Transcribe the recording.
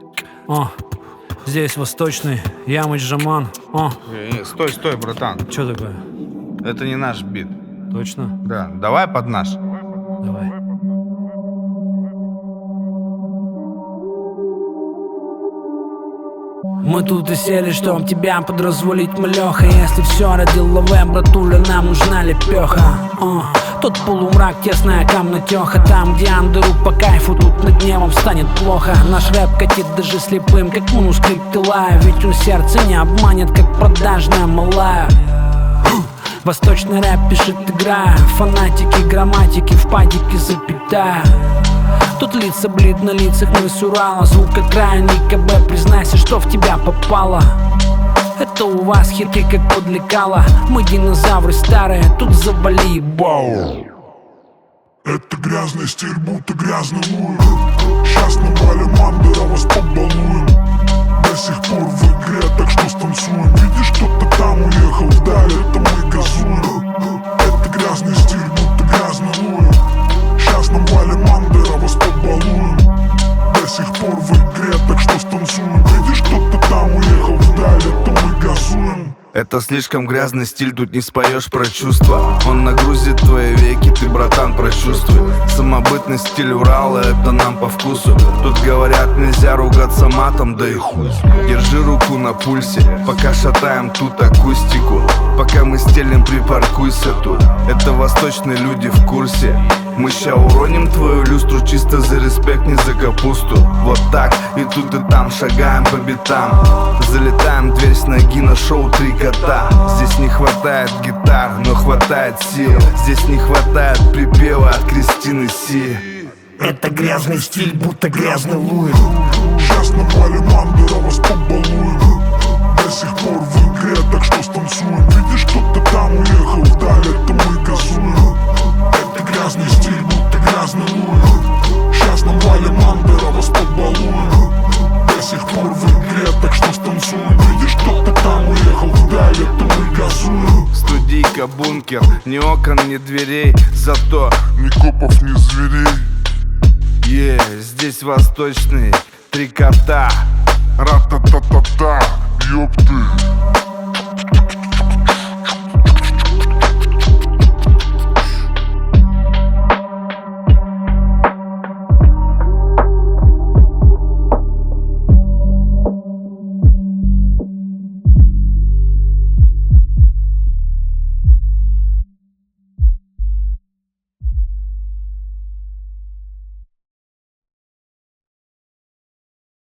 Здесь Восточный, Ямыч Жаман. Стой, братан. Чё такое? Это не наш бит. Точно? Да, давай под наш. Давай. Мы тут и сели, чтоб тебя подразволить, малёха. Если все ради лаве, братуля, нам нужна лепёха. Тот полумрак, тесная комнатёха. Там, где андеру по кайфу, тут над небом станет плохо. Наш рэп катит даже слепым, как манускрипт Илая. Ведь он сердце не обманет, как продажная малая. Восточный рэп пишет, играя. Фанатики, грамматики, в падике запятая. Тут лица блид на лицах, мы с Урала. Звук окраинный КБ, признайся, что в тебя попало. Это у вас хиты, как подлекало. Мы динозавры старые, тут завали, боу. Это грязный стиль, будто грязный луй. Сейчас навалим андера, вас побалуем. До сих пор в игре, так что станцуем. Видишь, кто-то там уехал вдаль, это мы газуем. Это грязный стиль, будто грязный луй. Сейчас навалим андера, вас побалуем. До сих пор в игре, так что станцуем. Видишь, кто-то там уехал вдаль, это мы газуем. Это слишком грязный стиль, тут не споешь про чувства. Он нагрузит твои веки, ты, братан, прочувствуй. Самобытный стиль Урала, это нам по вкусу. Тут говорят, нельзя ругаться матом, да и хуй. Держи руку на пульсе, пока шатаем тут акустику. Пока мы стелим, припаркуйся тут. Это восточные люди в курсе. Мы ща уроним твою люстру чисто за респект, не за капусту. Вот так, и тут и там шагаем по битам. Залетаем в дверь с ноги на шоу «Три кота». Здесь не хватает гитар, но хватает сил. Здесь не хватает припева от Кристины Си. Это грязный стиль, будто грязный луй. Сейчас навалим андера, вас побалуем. До сих пор в игре, так что станцуем. Видишь, кто-то там уехал вдаль, это мы газуем. Это грязный стиль, будто грязный луй. Сейчас навалим андера, вас побалуем. До сих пор в игре, так что станцуем. Видишь, кто-то там уехал вдаль, это мы газуем. Студийка, бункер, ни окон, ни дверей. Зато ни копов, ни зверей. Здесь восточные три кота. Ра-та-та-та-та, ёпты.